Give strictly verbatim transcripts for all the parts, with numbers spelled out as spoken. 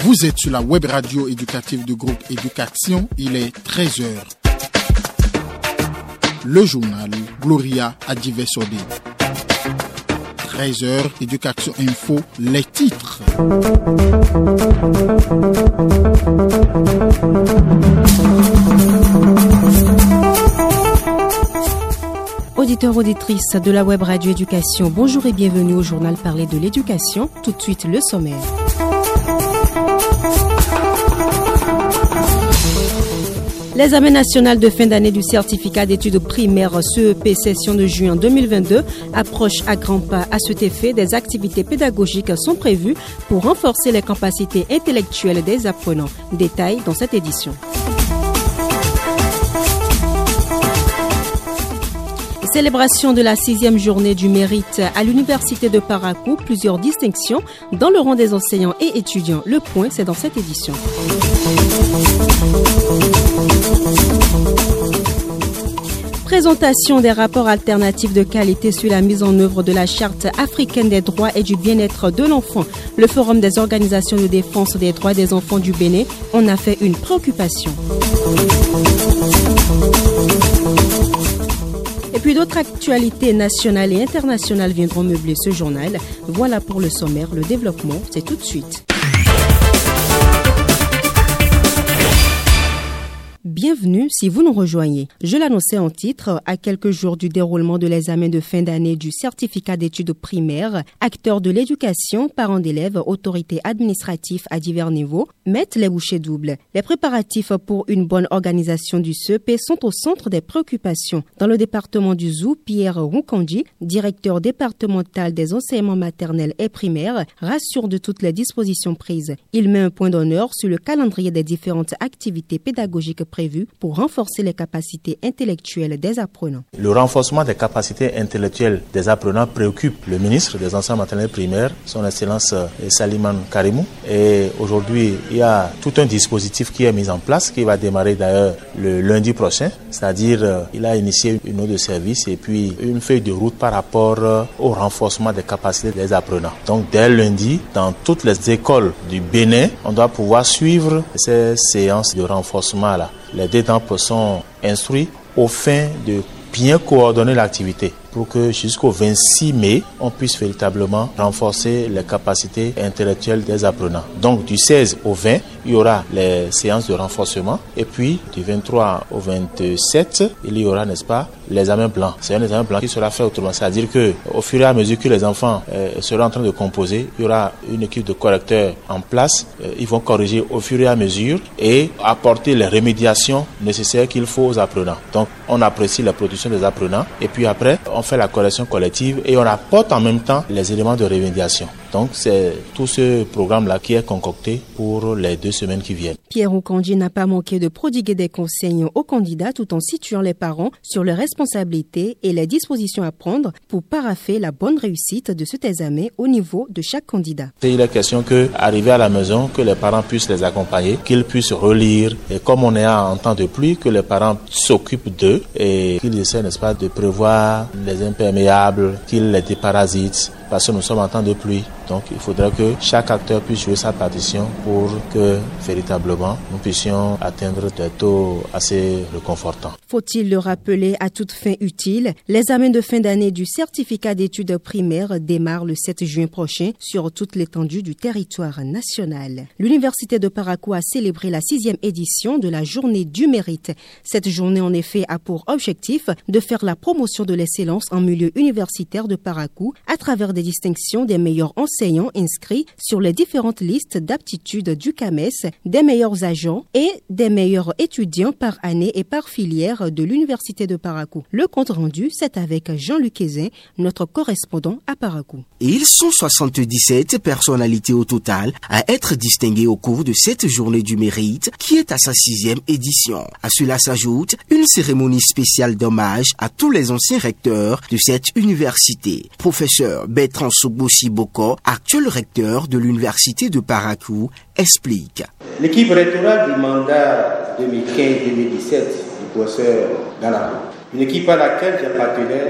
Vous êtes sur la web radio éducative du groupe Éducation, il est treize heures. Le journal Gloria Adivesodé. treize heures, Éducation Info, les titres. Auditeurs, auditrices de la web radio éducation, bonjour et bienvenue au journal Parler de l'éducation. Tout de suite, le sommaire. L'examen national de fin d'année du certificat d'études primaires C E P session de juin deux mille vingt-deux approche à grands pas. À cet effet, des activités pédagogiques sont prévues pour renforcer les capacités intellectuelles des apprenants. Détail dans cette édition. Célébration de la sixième journée du mérite à l'Université de Parakou, plusieurs distinctions dans le rang des enseignants et étudiants. Le point, c'est dans cette édition. Présentation des rapports alternatifs de qualité sur la mise en œuvre de la Charte africaine des droits et du bien-être de l'enfant. Le Forum des organisations de défense des droits des enfants du Bénin en a fait une préoccupation. Et puis d'autres actualités nationales et internationales viendront meubler ce journal. Voilà pour le sommaire, le développement, c'est tout de suite. Bienvenue si vous nous rejoignez. Je l'annonçais en titre, à quelques jours du déroulement de l'examen de fin d'année du certificat d'études primaires, acteurs de l'éducation, parents d'élèves, autorités administratives à divers niveaux, mettent les bouchées doubles. Les préparatifs pour une bonne organisation du C E P sont au centre des préoccupations. Dans le département du Zou, Pierre Roukandji, directeur départemental des enseignements maternels et primaires, rassure de toutes les dispositions prises. Il met un point d'honneur sur le calendrier des différentes activités pédagogiques prévues pour renforcer les capacités intellectuelles des apprenants. Le renforcement des capacités intellectuelles des apprenants préoccupe le ministre des enseignements maternels primaires, son Excellence Saliman Karimou. Et aujourd'hui, il y a tout un dispositif qui est mis en place, qui va démarrer d'ailleurs le lundi prochain. C'est-à-dire, il a initié une note de service et puis une feuille de route par rapport au renforcement des capacités des apprenants. Donc, dès lundi, dans toutes les écoles du Bénin, on doit pouvoir suivre ces séances de renforcement-là. Les détenteurs sont instruits au fin de bien coordonner l'activité pour que jusqu'au vingt-six mai, on puisse véritablement renforcer les capacités intellectuelles des apprenants. Donc du seize au vingt, il y aura les séances de renforcement et puis du vingt-trois au vingt-sept, il y aura, n'est-ce pas, l'examen blanc. C'est un examen blanc qui sera fait autrement, c'est-à-dire que au fur et à mesure que les enfants euh, seront en train de composer, il y aura une équipe de correcteurs en place. Euh, ils vont corriger au fur et à mesure et apporter les remédiations nécessaires qu'il faut aux apprenants. Donc on apprécie la production des apprenants et puis après on fait la correction collective et on apporte en même temps les éléments de remédiation. Donc c'est tout ce programme-là qui est concocté pour les deux semaines qui viennent. Pierre Roukandji n'a pas manqué de prodiguer des conseils aux candidats tout en situant les parents sur les responsabilités et les dispositions à prendre pour paraffer la bonne réussite de cet examen au niveau de chaque candidat. Il est question que, arrivé à la maison, que les parents puissent les accompagner, qu'ils puissent relire et comme on est en temps de pluie, que les parents s'occupent d'eux et qu'ils essaient, n'est-ce pas, de prévoir les imperméables, qu'ils les déparasitent parce que nous sommes en temps de pluie. Donc il faudra que chaque acteur puisse jouer sa partition pour que véritablement nous puissions atteindre des taux assez réconfortants. Faut-il le rappeler à toute fin utile, l'examen de fin d'année du certificat d'études primaires démarre le sept juin prochain sur toute l'étendue du territoire national. L'Université de Parakou a célébré la sixième édition de la Journée du mérite. Cette journée en effet a pour objectif de faire la promotion de l'excellence en milieu universitaire de Parakou à travers des distinctions des meilleurs enseignants inscrits sur les différentes listes d'aptitudes du C A M E S, des meilleurs agents et des meilleurs étudiants par année et par filière de l'Université de Parakou. Le compte rendu, c'est avec Jean-Luc Hézin, notre correspondant à Parakou. Et ils sont soixante-dix-sept personnalités au total à être distinguées au cours de cette journée du mérite qui est à sa sixième édition. À cela s'ajoute une cérémonie spéciale d'hommage à tous les anciens recteurs de cette université. Professeur Bertrand Sobossi Boko, actuel recteur de l'Université de Parakou, explique. L'équipe rectorale du mandat deux mille quinze deux mille dix-sept du professeur Galabo, une équipe à laquelle j'appartenais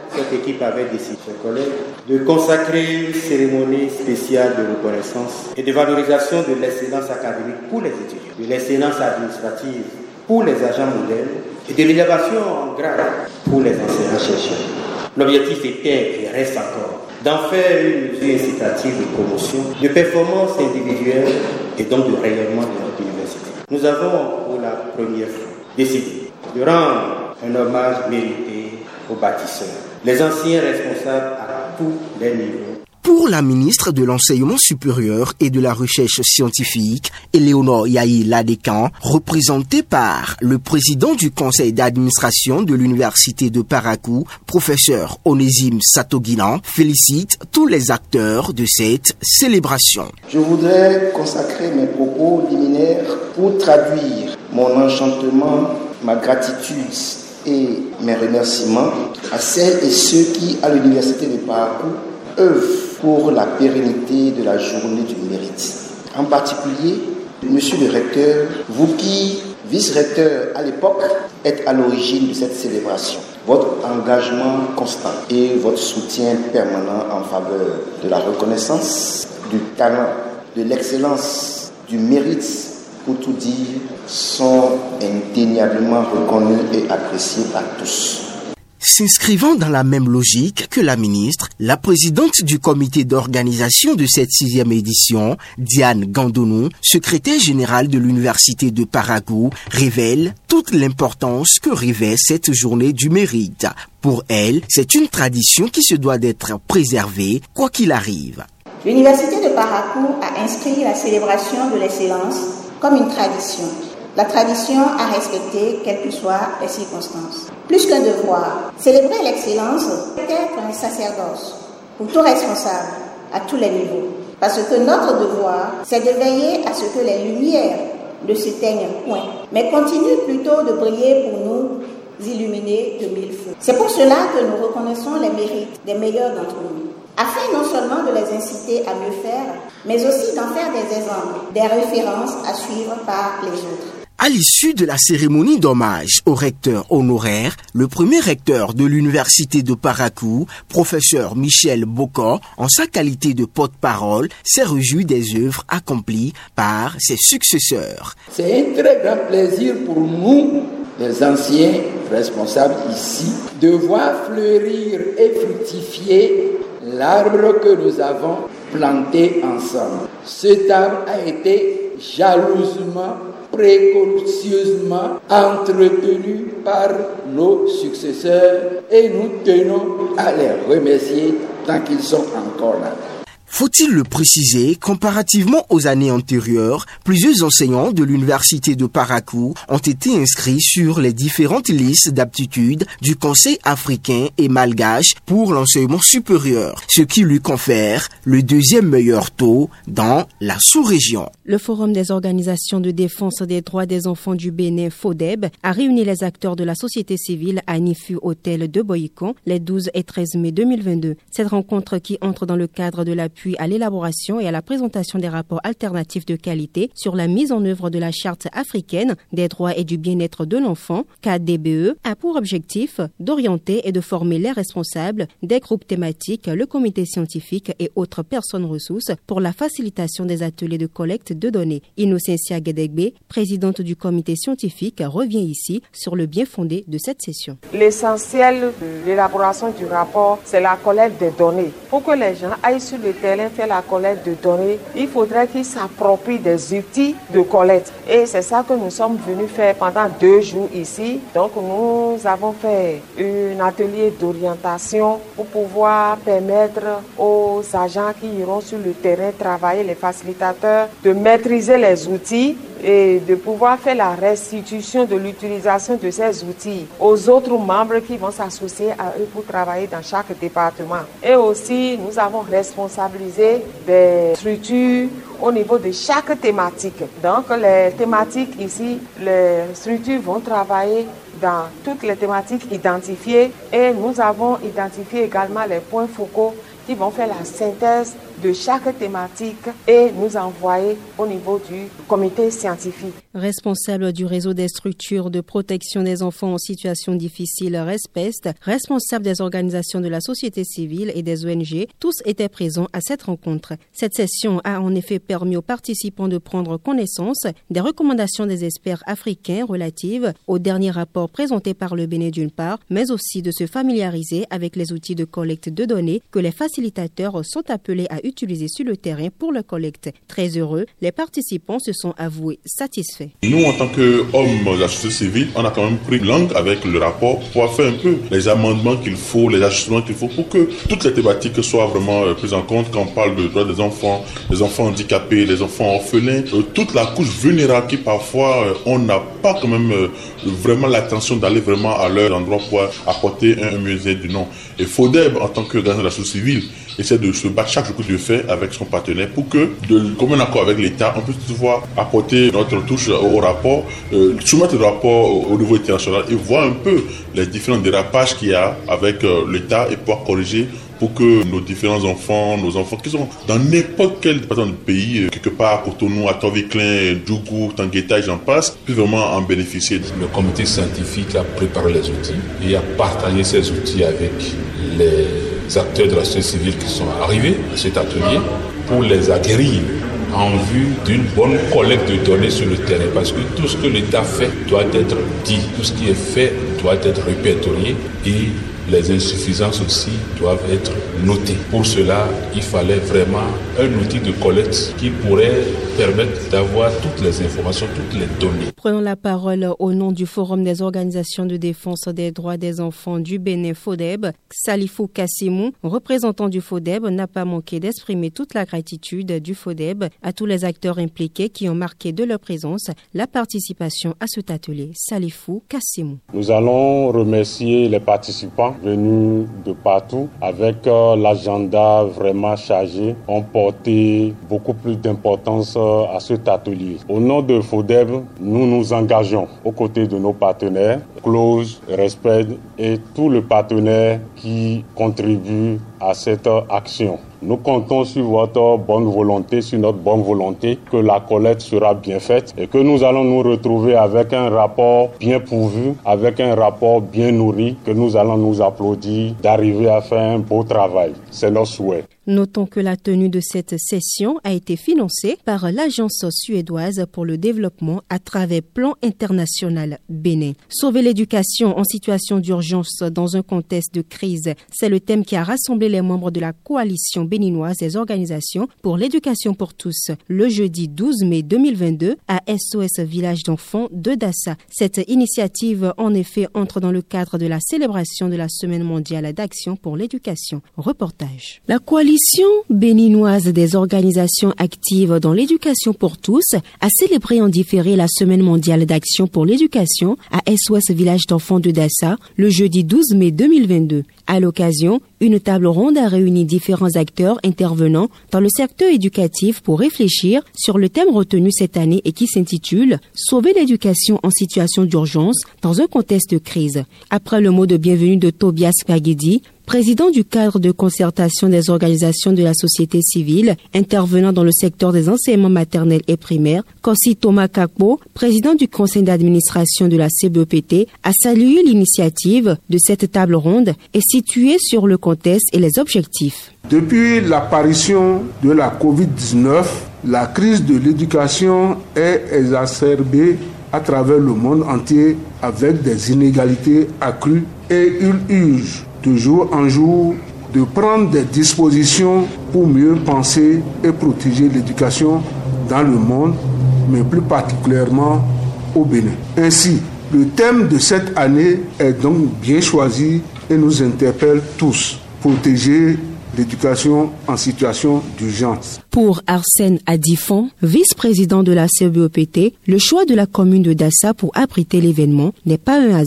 cette équipe avait décidé, chers collègues, de consacrer une cérémonie spéciale de reconnaissance et de valorisation de l'excellence académique pour les étudiants, de l'excellence administrative pour les agents modèles et de l'élévation en grade pour les enseignants-chercheurs. L'objectif était et reste encore d'en faire une mesure incitative de promotion, de performance individuelle et donc de rayonnement de notre université. Nous avons pour la première fois décidé de rendre un hommage mérité aux bâtisseurs, les anciens responsables à tous les niveaux. Pour la ministre de l'Enseignement supérieur et de la Recherche scientifique, Éléonore Yahi Ladécan, représentée par le président du conseil d'administration de l'université de Parakou, professeur Onésime Satoguinan, félicite tous les acteurs de cette célébration. Je voudrais consacrer mes propos liminaires pour traduire mon enchantement, ma gratitude et mes remerciements à celles et ceux qui, à l'université de Parakou, œuvrent pour la pérennité de la journée du mérite. En particulier, monsieur le recteur, vous qui, vice-recteur à l'époque, êtes à l'origine de cette célébration. Votre engagement constant et votre soutien permanent en faveur de la reconnaissance, du talent, de l'excellence, du mérite, pour tout dire, sont indéniablement reconnus et appréciés par tous. S'inscrivant dans la même logique que la ministre, la présidente du comité d'organisation de cette sixième édition, Diane Gandonou, secrétaire générale de l'université de Parakou, révèle toute l'importance que revêt cette journée du mérite. Pour elle, c'est une tradition qui se doit d'être préservée, quoi qu'il arrive. L'université de Parakou a inscrit la célébration de l'excellence comme une tradition. La tradition à respecter, quelles que soient les circonstances. Plus qu'un devoir, célébrer l'excellence peut être un sacerdoce pour tout responsable, à tous les niveaux. Parce que notre devoir, c'est de veiller à ce que les lumières ne s'éteignent point, mais continuent plutôt de briller pour nous illuminer de mille feux. C'est pour cela que nous reconnaissons les mérites des meilleurs d'entre nous, afin non seulement de les inciter à mieux faire, mais aussi d'en faire des exemples, des références à suivre par les autres. À l'issue de la cérémonie d'hommage au recteur honoraire, le premier recteur de l'université de Parakou, professeur Michel Bocor, en sa qualité de porte-parole, s'est réjoui des œuvres accomplies par ses successeurs. C'est un très grand plaisir pour nous, les anciens responsables ici, de voir fleurir et fructifier l'arbre que nous avons planté ensemble. Cet arbre a été jalousement, précautionneusement entretenu par nos successeurs et nous tenons à les remercier tant qu'ils sont encore là. Faut-il le préciser, comparativement aux années antérieures, plusieurs enseignants de l'université de Parakou ont été inscrits sur les différentes listes d'aptitudes du Conseil africain et malgache pour l'enseignement supérieur, ce qui lui confère le deuxième meilleur taux dans la sous-région. Le Forum des organisations de défense des droits des enfants du Bénin, FODEB, a réuni les acteurs de la société civile à Nifu Hôtel de Boycon les douze et treize mai deux mille vingt-deux. Cette rencontre qui entre dans le cadre de l'appui à l'élaboration et à la présentation des rapports alternatifs de qualité sur la mise en œuvre de la Charte africaine des droits et du bien-être de l'enfant, K D B E, a pour objectif d'orienter et de former les responsables des groupes thématiques, le comité scientifique et autres personnes ressources pour la facilitation des ateliers de collecte de données. Innocentia Gedegbe, présidente du comité scientifique, revient ici sur le bien fondé de cette session. L'essentiel de l'élaboration du rapport, c'est la collecte des données. Pour que les gens aillent sur le terrain faire la collecte de données, il faudrait qu'ils s'approprient des outils de collecte. Et c'est ça que nous sommes venus faire pendant deux jours ici. Donc nous avons fait un atelier d'orientation pour pouvoir permettre aux agents qui iront sur le terrain travailler, les facilitateurs, de maîtriser les outils et de pouvoir faire la restitution de l'utilisation de ces outils aux autres membres qui vont s'associer à eux pour travailler dans chaque département. Et aussi, nous avons responsabilisé des structures au niveau de chaque thématique. Donc, les thématiques ici, les structures vont travailler dans toutes les thématiques identifiées et nous avons identifié également les points focaux qui vont faire la synthèse de chaque thématique et nous envoyer au niveau du comité scientifique. Responsable du réseau des structures de protection des enfants en situation difficile RESPEST, responsable des organisations de la société civile et des O N G, tous étaient présents à cette rencontre. Cette session a en effet permis aux participants de prendre connaissance des recommandations des experts africains relatives au dernier rapport présenté par le Bénin d'une part, mais aussi de se familiariser avec les outils de collecte de données que les facilitateurs sont appelés à utiliser sur le terrain pour la collecte. Très heureux, les participants se sont avoués satisfaits. Nous, en tant qu'hommes de la société civile, on a quand même pris langue avec le rapport pour faire un peu les amendements qu'il faut, les ajustements qu'il faut pour que toutes les thématiques soient vraiment prises en compte quand on parle de droits des enfants, des enfants handicapés, des enfants orphelins, euh, toute la couche vulnérable qui parfois euh, on n'a pas quand même euh, vraiment l'attention d'aller vraiment à leur endroit pour apporter un, un mieux-être du nom. Et FODEB, en tant qu'organisation de la société civile, essaie de se battre chaque jour de fait avec son partenaire pour que, de commun accord avec l'État, on puisse toutefois apporter notre touche au, au rapport, euh, soumettre le rapport au, au niveau international et voir un peu les différents dérapages qu'il y a avec euh, l'État et pouvoir corriger pour que nos différents enfants, nos enfants qui sont dans n'importe quel département du pays, quelque part à Cotonou, à Torviklin, Djougou, Tangueta et j'en passe, puissent vraiment en bénéficier. Le comité scientifique a préparé les outils et a partagé ces outils avec les acteurs de la société civile qui sont arrivés à cet atelier pour les acquérir en vue d'une bonne collecte de données sur le terrain, parce que tout ce que l'État fait doit être dit, tout ce qui est fait doit être répertorié et les insuffisances aussi doivent être notées. Pour cela, il fallait vraiment un outil de collecte qui pourrait permettre d'avoir toutes les informations, toutes les données. Prenons la parole au nom du Forum des organisations de défense des droits des enfants du Bénin FODEB. Salifou Kassimou, représentant du FODEB, n'a pas manqué d'exprimer toute la gratitude du FODEB à tous les acteurs impliqués qui ont marqué de leur présence la participation à cet atelier. Salifou Kassimou. Nous allons remercier les participants venus de partout avec euh, l'agenda vraiment chargé, ont porté beaucoup plus d'importance euh, à cet atelier. Au nom de FODEB, nous nous engageons aux côtés de nos partenaires, Close, Respect et tous les partenaires qui contribuent à cette action. Nous comptons sur votre bonne volonté, sur notre bonne volonté, que la collecte sera bien faite et que nous allons nous retrouver avec un rapport bien pourvu, avec un rapport bien nourri, que nous allons nous applaudir d'arriver à faire un beau travail. C'est notre souhait. Notons que la tenue de cette session a été financée par l'Agence suédoise pour le développement à travers Plan international Bénin. Sauver l'éducation en situation d'urgence dans un contexte de crise, c'est le thème qui a rassemblé les membres de la coalition béninoise des organisations pour l'éducation pour tous le jeudi douze mai deux mille vingt-deux à S O S Village d'enfants de Dassa. Cette initiative, en effet, entre dans le cadre de la célébration de la Semaine mondiale d'action pour l'éducation. Reportage. La coalition béninoise des organisations actives dans l'éducation pour tous a célébré en différé la Semaine mondiale d'action pour l'éducation à S O S Village d'enfants de Dassa le jeudi douze mai deux mille vingt-deux. À l'occasion, une table ronde a réuni différents acteurs intervenant dans le secteur éducatif pour réfléchir sur le thème retenu cette année et qui s'intitule « Sauver l'éducation en situation d'urgence dans un contexte de crise ». Après le mot de bienvenue de Tobias Pagidi, président du cadre de concertation des organisations de la société civile intervenant dans le secteur des enseignements maternels et primaires, Kossi Thomas Kakbo, président du conseil d'administration de la C B E P T, a salué l'initiative de cette table ronde et situé sur le contexte et les objectifs. Depuis l'apparition de la covid dix-neuf, la crise de l'éducation est exacerbée à travers le monde entier avec des inégalités accrues et il urge de jour en jour de prendre des dispositions pour mieux penser et protéger l'éducation dans le monde, mais plus particulièrement au Bénin. Ainsi, le thème de cette année est donc bien choisi et nous interpelle tous. Protéger l'éducation en situation d'urgence. Pour Arsène Adifon, vice-président de la C B E P T, le choix de la commune de Dassa pour abriter l'événement n'est pas un hasard.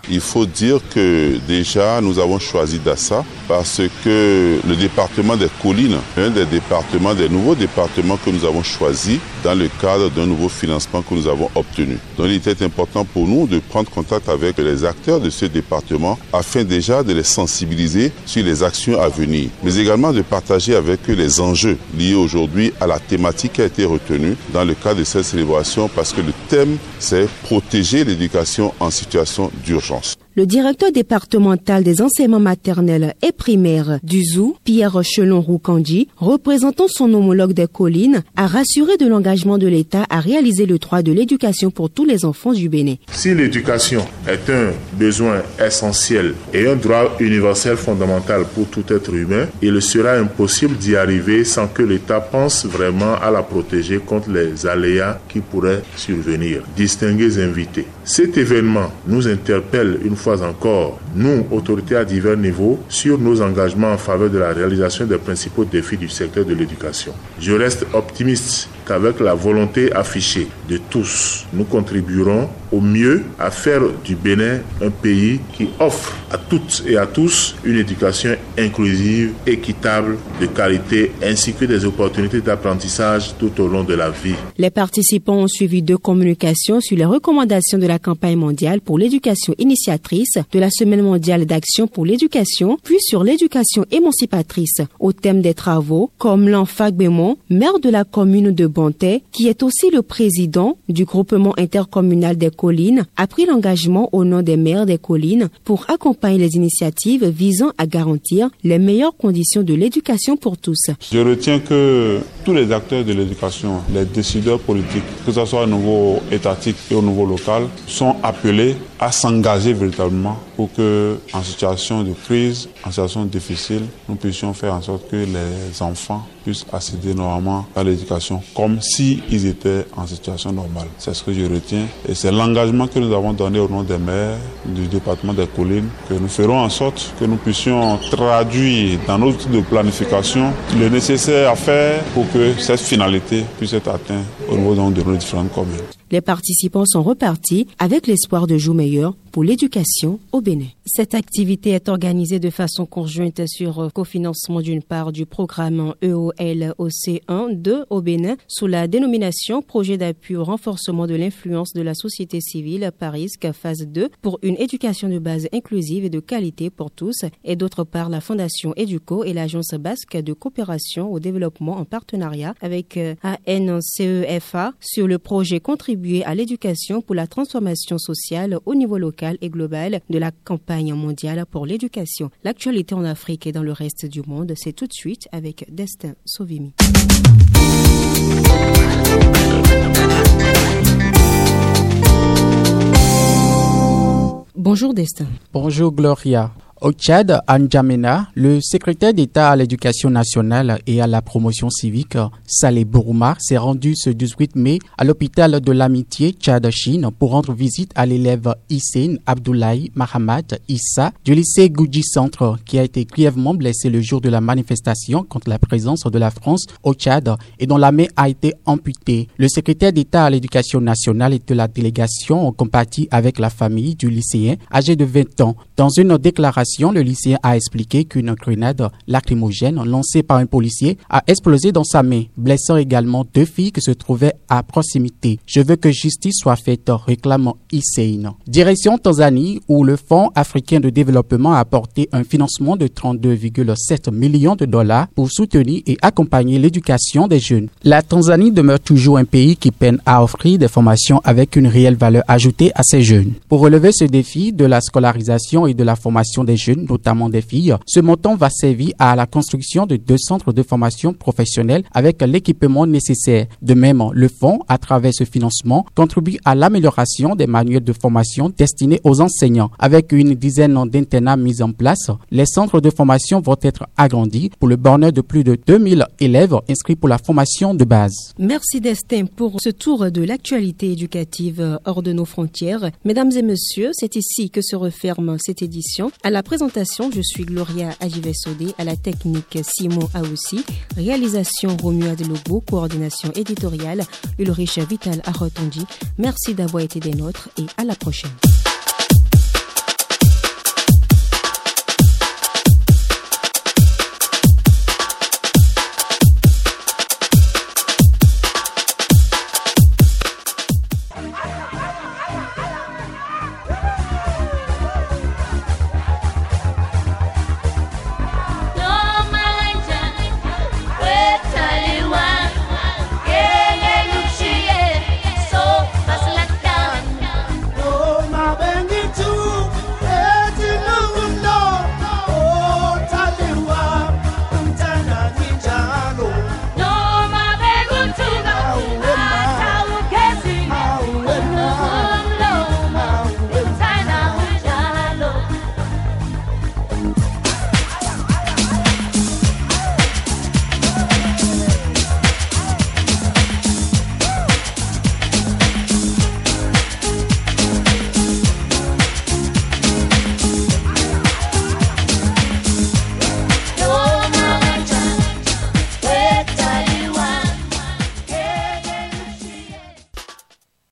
Il faut dire que déjà nous avons choisi Dassa parce que le département des collines, un des départements, des nouveaux départements que nous avons choisis dans le cadre d'un nouveau financement que nous avons obtenu. Donc il était important pour nous de prendre contact avec les acteurs de ce département afin déjà de les sensibiliser sur les actions à venir, mais également de partager avec eux les enjeux liés aujourd'hui à la thématique qui a été retenue dans le cadre de cette célébration, parce que le thème c'est protéger l'éducation en situation d'urgence. Le directeur départemental des enseignements maternels et primaires du Z O U, Pierre Chelon-Roukandi, représentant son homologue des collines, a rassuré de l'engagement de l'État à réaliser le droit de l'éducation pour tous les enfants du Bénin. Si l'éducation est un besoin essentiel et un droit universel fondamental pour tout être humain, il sera impossible d'y arriver sans que l'État pense vraiment à la protéger contre les aléas qui pourraient survenir. Distingués invités, cet événement nous interpelle une fois encore, nous, autorités à divers niveaux, sur nos engagements en faveur de la réalisation des principaux défis du secteur de l'éducation. Je reste optimiste qu'avec la volonté affichée de tous, nous contribuerons au mieux à faire du Bénin un pays qui offre à toutes et à tous une éducation inclusive, équitable, de qualité, ainsi que des opportunités d'apprentissage tout au long de la vie. Les participants ont suivi deux communications sur les recommandations de la campagne mondiale pour l'éducation initiatrice, de la semaine mondiale d'action pour l'éducation, puis sur l'éducation émancipatrice, au thème des travaux, comme Lanfag Bémon, maire de la commune de Bontet, qui est aussi le président du groupement intercommunal des collines, a pris l'engagement au nom des maires des collines pour accompagner les initiatives visant à garantir les meilleures conditions de l'éducation pour tous. Je retiens que tous les acteurs de l'éducation, les décideurs politiques, que ce soit au niveau étatique et au niveau local, sont appelés à s'engager véritablement pour que, en situation de crise, en situation difficile, nous puissions faire en sorte que les enfants puissent accéder normalement à l'éducation comme s'ils étaient en situation normale. C'est ce que je retiens et c'est l'engagement que nous avons donné au nom des maires du département des collines, que nous ferons en sorte que nous puissions traduire dans notre outil de planification le nécessaire à faire pour que cette finalité puisse être atteinte au niveau de nos différentes communes. Les participants sont repartis avec l'espoir de jours meilleurs pour l'éducation au Bénin. Cette activité est organisée de façon conjointe sur cofinancement d'une part du programme E O L O C un deux au Bénin sous la dénomination Projet d'appui au renforcement de l'influence de la société civile Parisc phase deux pour une éducation de base inclusive et de qualité pour tous, et d'autre part la Fondation Educo et l'Agence basque de coopération au développement en partenariat avec A N C E F A sur le projet contribué à l'éducation pour la transformation sociale au niveau local et global de la campagne mondiale pour l'éducation. L'actualité en Afrique et dans le reste du monde, c'est tout de suite avec Destin Sovimi. Bonjour Destin. Bonjour Gloria. Au Tchad, à N'Djamena, le secrétaire d'État à l'éducation nationale et à la promotion civique, Saleh Bourouma, s'est rendu ce dix-huit mai à l'hôpital de l'amitié Tchad-Chine pour rendre visite à l'élève Hissène Abdoulaye Mahamad Issa du lycée Goudji Centre, qui a été grièvement blessé le jour de la manifestation contre la présence de la France au Tchad et dont la main a été amputée. Le secrétaire d'État à l'éducation nationale et de la délégation ont compatit avec la famille du lycéen âgé de vingt ans. Dans une déclaration, le lycéen a expliqué qu'une grenade lacrymogène lancée par un policier a explosé dans sa main, blessant également deux filles qui se trouvaient à proximité. Je veux que justice soit faite, réclame Hissène. Direction Tanzanie, où le Fonds africain de développement a apporté un financement de trente-deux virgule sept millions de dollars pour soutenir et accompagner l'éducation des jeunes. La Tanzanie demeure toujours un pays qui peine à offrir des formations avec une réelle valeur ajoutée à ses jeunes. Pour relever ce défi de la scolarisation et de la formation des jeunes, notamment des filles, ce montant va servir à la construction de deux centres de formation professionnelle avec l'équipement nécessaire. De même, le fonds, à travers ce financement, contribue à l'amélioration des manuels de formation destinés aux enseignants. Avec une dizaine d'internats mis en place, les centres de formation vont être agrandis pour le bonheur de plus de deux mille élèves inscrits pour la formation de base. Merci Destin pour ce tour de l'actualité éducative hors de nos frontières. Mesdames et messieurs, c'est ici que se referme cette édition. À la présentation, je suis Gloria Ajivesodé, à la technique Simon Aoussi, réalisation Romuald Lobo, coordination éditoriale Ulrich Vital Arotondi. Merci d'avoir été des nôtres et à la prochaine.